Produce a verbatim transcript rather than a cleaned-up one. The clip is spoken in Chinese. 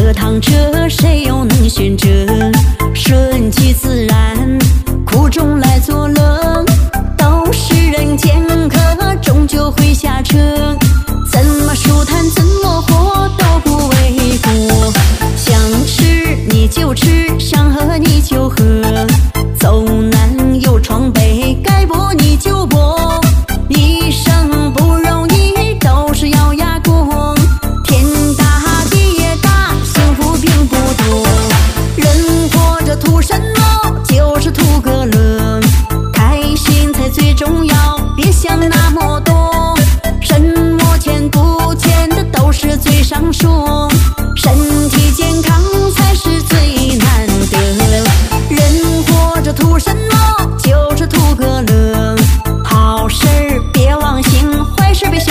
这趟车谁又能选择？顺其自然，苦中来作乐，都是人间客，终究会下车。怎么舒坦怎么活都不为过，想吃你就吃，想喝你就喝，走南有闯北，该搏你就搏。一生不容易，都是咬牙过，天大地也大，幸福并不多。人活着图什么？就是图个乐，开心才最重要，别想那么多。什么钱不钱的都是嘴上说，身体健康才是最难得。人活着图什么？就是图个乐，好事别忘形，坏事别